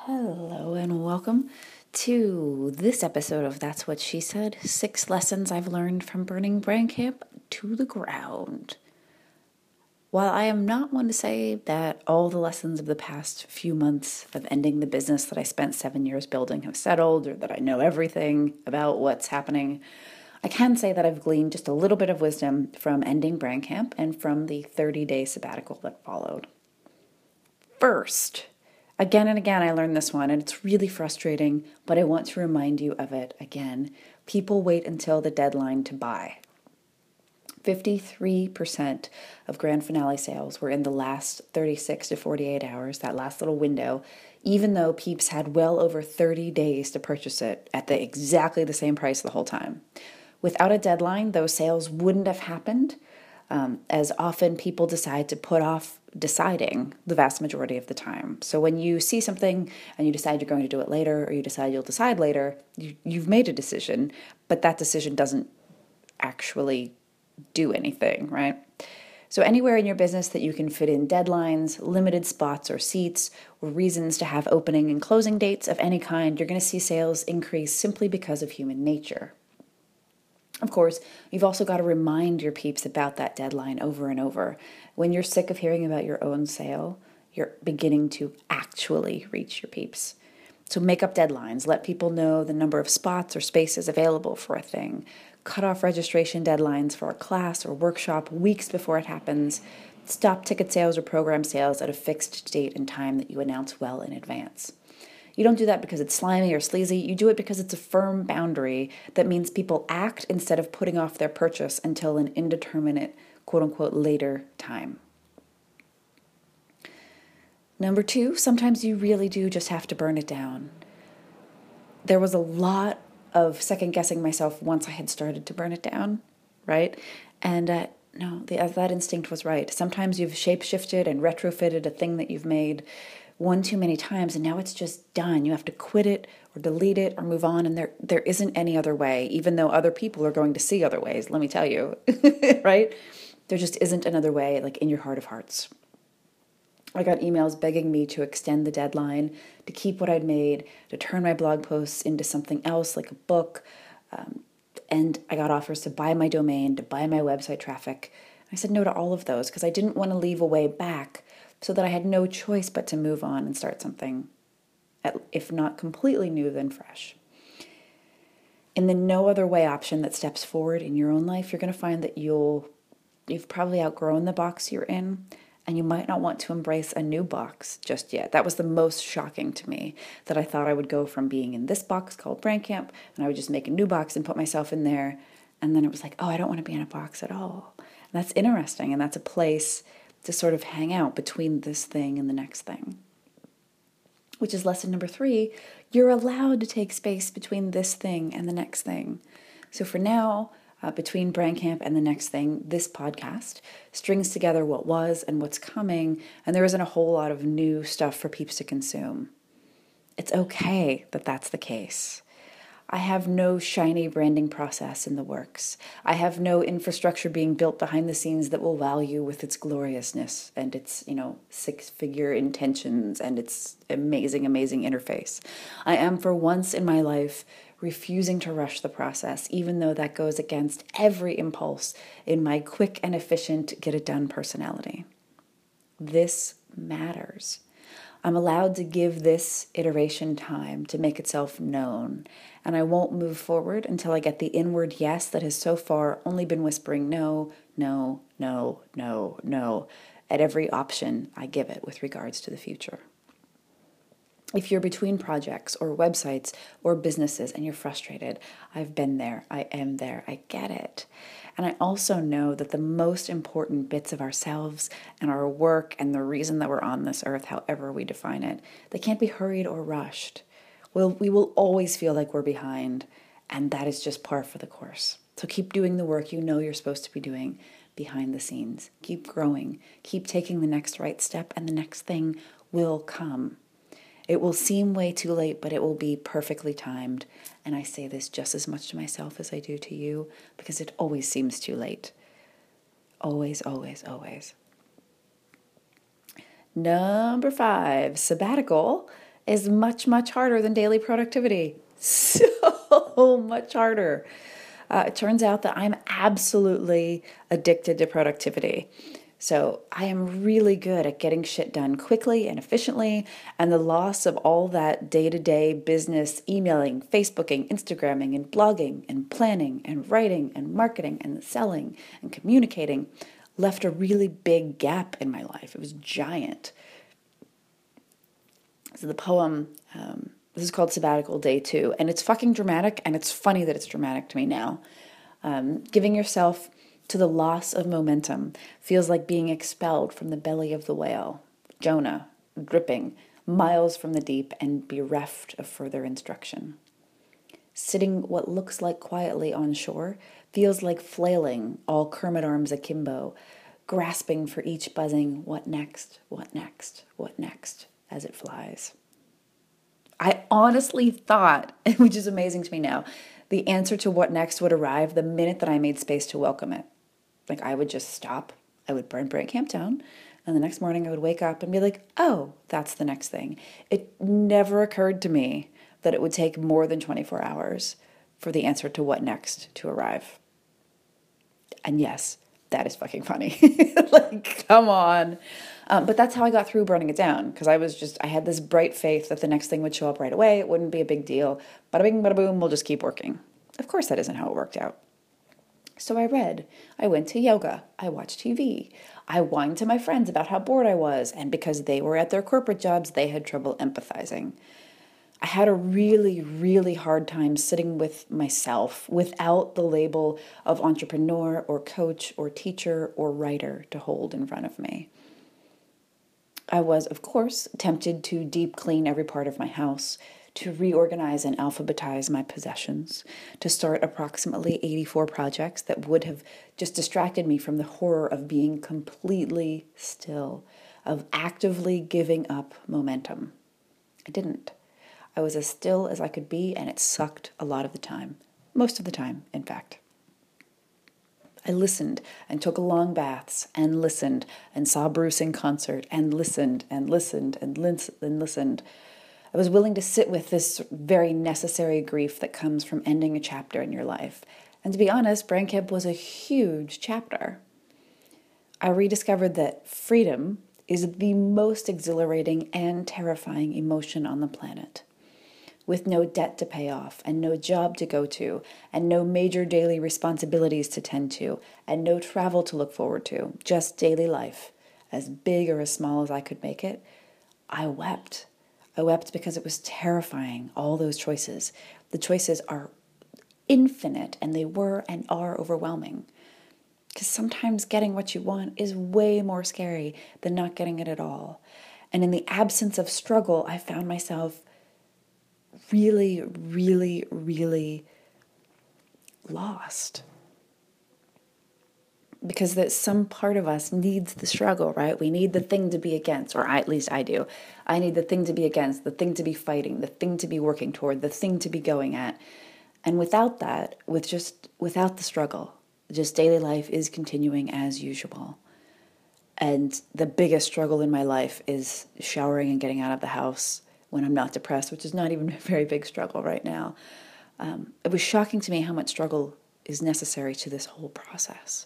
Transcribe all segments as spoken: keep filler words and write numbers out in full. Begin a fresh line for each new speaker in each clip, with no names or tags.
Hello and welcome to this episode of That's What She Said, Six Lessons I've Learned from Burning Brand Camp to the Ground. While I am not one to say that all the lessons of the past few months of ending the business that I spent seven years building have settled, or that I know everything about what's happening, I can say that I've gleaned just a little bit of wisdom from ending Brand Camp and from the thirty-day sabbatical that followed. First, again and again, I learned this one, and it's really frustrating, but I want to remind you of it again. People wait until the deadline to buy. fifty-three percent of Grand Finale sales were in the last thirty-six to forty-eight hours, that last little window, even though peeps had well over thirty days to purchase it at the exactly the same price the whole time. Without a deadline, those sales wouldn't have happened, um, as often people decide to put off deciding the vast majority of the time. So when you see something and you decide you're going to do it later, or you decide you'll decide later, you, you've made a decision, but that decision doesn't actually do anything, right? So anywhere in your business that you can fit in deadlines, limited spots or seats, or reasons to have opening and closing dates of any kind, you're going to see sales increase simply because of human nature. Of course, you've also got to remind your peeps about that deadline over and over. When you're sick of hearing about your own sale, you're beginning to actually reach your peeps. So make up deadlines. Let people know the number of spots or spaces available for a thing. Cut off registration deadlines for a class or workshop weeks before it happens. Stop ticket sales or program sales at a fixed date and time that you announce well in advance. You don't do that because it's slimy or sleazy. You do it because it's a firm boundary that means people act instead of putting off their purchase until an indeterminate, quote-unquote, later time. Number two, sometimes you really do just have to burn it down. There was a lot of second-guessing myself once I had started to burn it down, right? And uh, no, the, that instinct was right. Sometimes you've shape-shifted and retrofitted a thing that you've made one too many times, and now it's just done. You have to quit it or delete it or move on, and there there isn't any other way, even though other people are going to see other ways, let me tell you, right? There just isn't another way, like in your heart of hearts. I got emails begging me to extend the deadline, to keep what I'd made, to turn my blog posts into something else like a book, um, and I got offers to buy my domain, to buy my website traffic. I said no to all of those because I didn't want to leave a way back, so that I had no choice but to move on and start something, if not completely new, then fresh. In the no other way option that steps forward in your own life, you're going to find that you'll, you've probably outgrown the box you're in, and you might not want to embrace a new box just yet. That was the most shocking to me, that I thought I would go from being in this box called Brand Camp, and I would just make a new box and put myself in there, and then it was like, oh, I don't want to be in a box at all. And that's interesting, and that's a place to sort of hang out between this thing and the next thing. Which is lesson number three, you're allowed to take space between this thing and the next thing. So for now, uh, between Brand Camp and the next thing, this podcast strings together what was and what's coming, and there isn't a whole lot of new stuff for peeps to consume. It's okay that that's the case. I have no shiny branding process in the works. I have no infrastructure being built behind the scenes that will wow you with its gloriousness and its, you know, six-figure intentions and its amazing, amazing interface. I am, for once in my life, refusing to rush the process, even though that goes against every impulse in my quick and efficient, get-it-done personality. This matters. I'm allowed to give this iteration time to make itself known, and I won't move forward until I get the inward yes that has so far only been whispering no, no, no, no, no at every option I give it with regards to the future. If you're between projects or websites or businesses and you're frustrated, I've been there, I am there, I get it. And I also know that the most important bits of ourselves and our work and the reason that we're on this earth, however we define it, they can't be hurried or rushed. We'll, we will always feel like we're behind, and that is just par for the course. So keep doing the work you know you're supposed to be doing behind the scenes. Keep growing. Keep taking the next right step, and the next thing will come. It will seem way too late, but it will be perfectly timed. And I say this just as much to myself as I do to you, because it always seems too late. Always, always, always. Number five, sabbatical is much, much harder than daily productivity. So much harder. Uh, it turns out that I'm absolutely addicted to productivity. So I am really good at getting shit done quickly and efficiently, and the loss of all that day-to-day business emailing, Facebooking, Instagramming, and blogging, and planning, and writing, and marketing, and selling, and communicating left a really big gap in my life. It was giant. So the poem, um, this is called Sabbatical Day Two, and it's fucking dramatic, and it's funny that it's dramatic to me now. Um, giving yourself to the loss of momentum feels like being expelled from the belly of the whale, Jonah, dripping miles from the deep and bereft of further instruction. Sitting what looks like quietly on shore feels like flailing, all Kermit arms akimbo, grasping for each buzzing, what next, what next, what next, as it flies. I honestly thought, which is amazing to me now, the answer to what next would arrive the minute that I made space to welcome it. Like I would just stop, I would burn Brant Camp down, and the next morning I would wake up and be like, oh, that's the next thing. It never occurred to me that it would take more than twenty-four hours for the answer to what next to arrive. And yes, that is fucking funny. Like, come on. Um, but that's how I got through burning it down, because I was just, I had this bright faith that the next thing would show up right away. It wouldn't be a big deal. Bada bing, bada boom, we'll just keep working. Of course, that isn't how it worked out. So I read, I went to yoga, I watched T V, I whined to my friends about how bored I was, and because they were at their corporate jobs, they had trouble empathizing. I had a really, really hard time sitting with myself without the label of entrepreneur or coach or teacher or writer to hold in front of me. I was, of course, tempted to deep clean every part of my house, to reorganize and alphabetize my possessions, to start approximately eighty-four projects that would have just distracted me from the horror of being completely still, of actively giving up momentum. I didn't. I was as still as I could be, and it sucked a lot of the time. Most of the time, in fact. I listened and took long baths and listened and saw Bruce in concert and listened and listened and listened. I was willing to sit with this very necessary grief that comes from ending a chapter in your life. And to be honest, Brant Camp was a huge chapter. I rediscovered that freedom is the most exhilarating and terrifying emotion on the planet. With no debt to pay off, and no job to go to, and no major daily responsibilities to tend to, and no travel to look forward to, just daily life, as big or as small as I could make it, I wept. I wept because it was terrifying, all those choices. The choices are infinite, and they were and are overwhelming. Because sometimes getting what you want is way more scary than not getting it at all. And in the absence of struggle, I found myself really, really, really lost. Because that some part of us needs the struggle, right? We need the thing to be against, or I, at least I do. I need the thing to be against, the thing to be fighting, the thing to be working toward, the thing to be going at. And without that, with just without the struggle, just daily life is continuing as usual. And the biggest struggle in my life is showering and getting out of the house when I'm not depressed, which is not even a very big struggle right now. Um, it was shocking to me how much struggle is necessary to this whole process.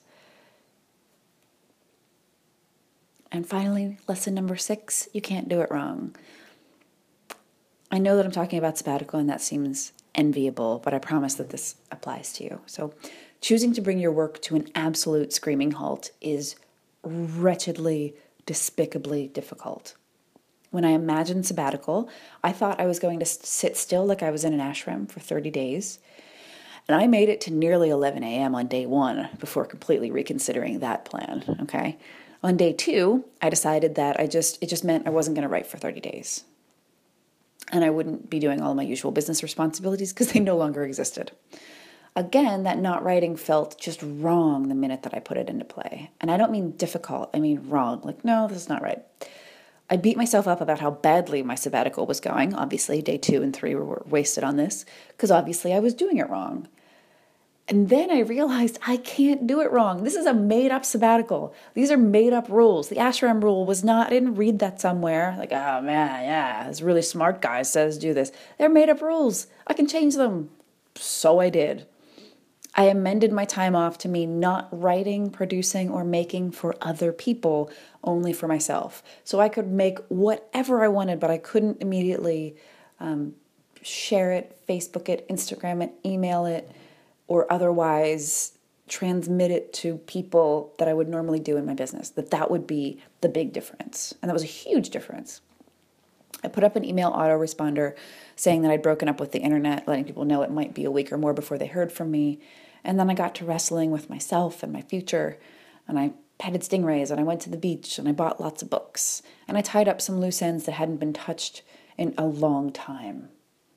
And finally, lesson number six, you can't do it wrong. I know that I'm talking about sabbatical and that seems enviable, but I promise that this applies to you. So choosing to bring your work to an absolute screaming halt is wretchedly, despicably difficult. When I imagined sabbatical, I thought I was going to sit still like I was in an ashram for thirty days. And I made it to nearly eleven a.m. on day one before completely reconsidering that plan, okay? On day two, I decided that I just it just meant I wasn't going to write for thirty days. And I wouldn't be doing all my usual business responsibilities because they no longer existed. Again, that not writing felt just wrong the minute that I put it into play. And I don't mean difficult, I mean wrong. Like, no, this is not right. I beat myself up about how badly my sabbatical was going. Obviously, day two and three were wasted on this, because obviously I was doing it wrong. And then I realized I can't do it wrong. This is a made up sabbatical. These are made up rules. The ashram rule was not, I didn't read that somewhere. Like, oh man, yeah, this really smart guy says do this. They're made up rules. I can change them. So I did. I amended my time off to mean not writing, producing, or making for other people, only for myself. So I could make whatever I wanted, but I couldn't immediately um, share it, Facebook it, Instagram it, email it, or otherwise transmit it to people that I would normally do in my business. That that would be the big difference. And that was a huge difference. I put up an email autoresponder saying that I'd broken up with the internet, letting people know it might be a week or more before they heard from me. And then I got to wrestling with myself and my future. And I petted stingrays and I went to the beach and I bought lots of books. And I tied up some loose ends that hadn't been touched in a long time.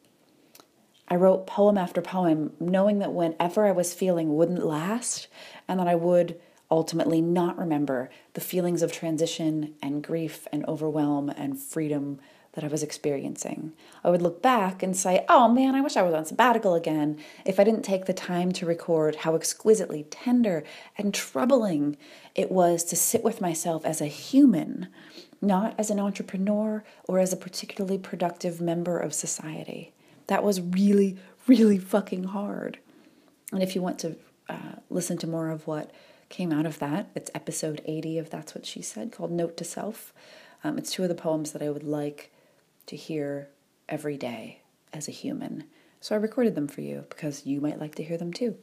I wrote poem after poem, knowing that whenever I was feeling wouldn't last, and that I would ultimately not remember the feelings of transition and grief and overwhelm and freedom that I was experiencing. I would look back and say, oh man, I wish I was on sabbatical again if I didn't take the time to record how exquisitely tender and troubling it was to sit with myself as a human, not as an entrepreneur or as a particularly productive member of society. That was really, really fucking hard. And if you want to uh, listen to more of what came out of that, it's episode eighty of That's What She Said, called Note to Self. Um, it's two of the poems that I would like to hear every day as a human. So I recorded them for you because you might like to hear them too.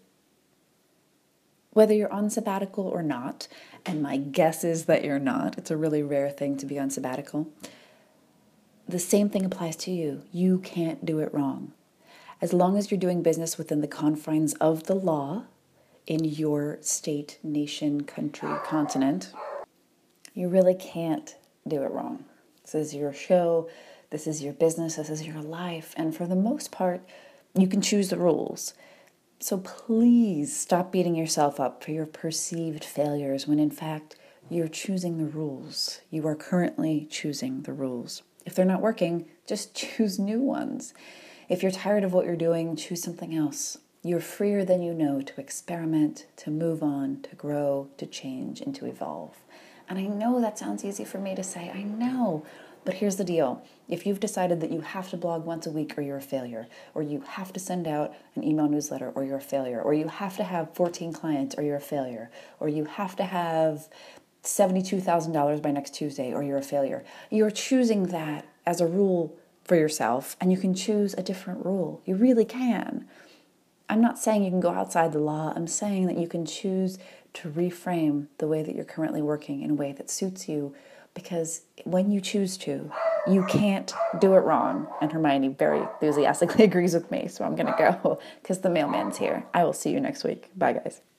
Whether you're on sabbatical or not, and my guess is that you're not, it's a really rare thing to be on sabbatical, the same thing applies to you. You can't do it wrong. As long as you're doing business within the confines of the law in your state, nation, country, continent, you really can't do it wrong. This is your show. This is your business. This is your life. And for the most part, you can choose the rules. So please stop beating yourself up for your perceived failures when in fact you're choosing the rules. You are currently choosing the rules. If they're not working, just choose new ones. If you're tired of what you're doing, choose something else. You're freer than you know to experiment, to move on, to grow, to change, and to evolve. And I know that sounds easy for me to say, I know. But here's the deal. If you've decided that you have to blog once a week or you're a failure, or you have to send out an email newsletter or you're a failure, or you have to have fourteen clients or you're a failure, or you have to have seventy-two thousand dollars by next Tuesday or you're a failure, you're choosing that as a rule for yourself, and you can choose a different rule. You really can. I'm not saying you can go outside the law. I'm saying that you can choose to reframe the way that you're currently working in a way that suits you, because when you choose to, you can't do it wrong. And Hermione very enthusiastically agrees with me, so I'm going to go because the mailman's here. I will see you next week. Bye, guys.